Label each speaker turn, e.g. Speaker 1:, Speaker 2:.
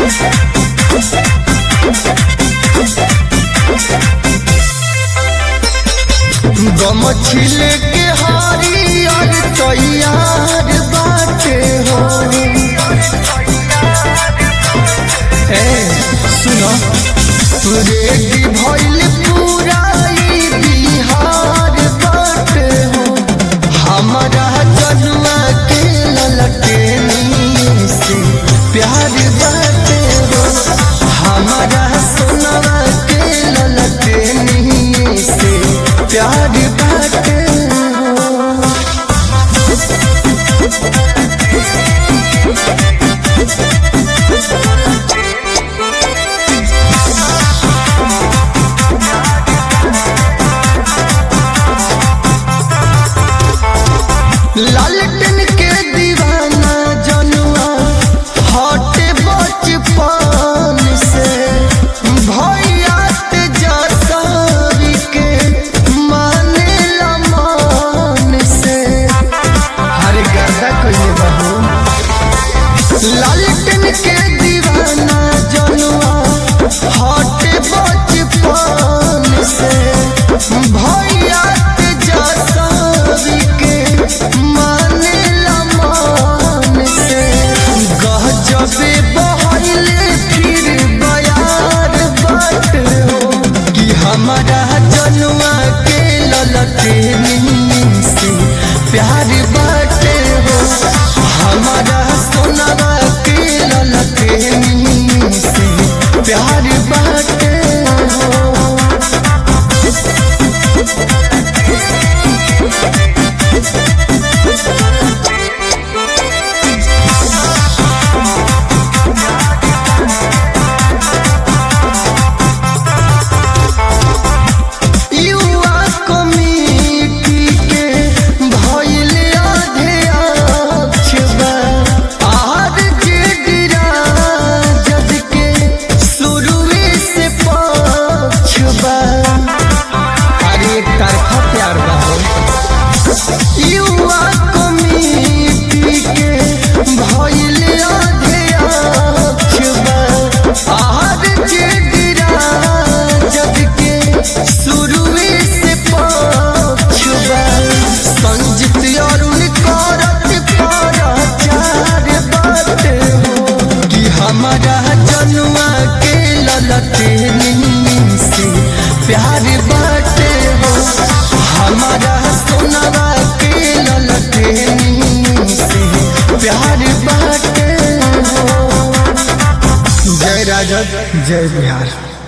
Speaker 1: गमछिले के हरियर तैयार बाटे हो। सुनो रेडी भइल पूरा बिहार बाटे हो। हमारा जनुआ के ललटेनी से प्यार बाटे हो। हमारा सोनवा के ललटेनी से प्यार बाटे हो। लालटेन के दीवाना जनुआ हटे बचपन से। भैया तेजस्वी के माने मान से। हरे गर्दा कइले बहू। लालटेन के दीवाना जनुआ हटे बचपन से। भैया तेजस्वी के माने मान से। गजबे बहले फिर बयार बाट हो कि हमारा जनुआ के ललटेनी से प्यार बाटे हो। हमारा सोनवा के ललटेनी से प्यार बाटे हो। युवा कमिटी के भइल अध्यक्ष बा। आज जे राजद के शुरुए से पक्ष बा। संजीत अरुण करत प्रचार बाटे हो कि हमारा जनुआ के ललटेनी से प्यार बाटे हो। हमारा सोनवा के ललटेनी से प्यार बाटे हो। जय राजद जय बिहार।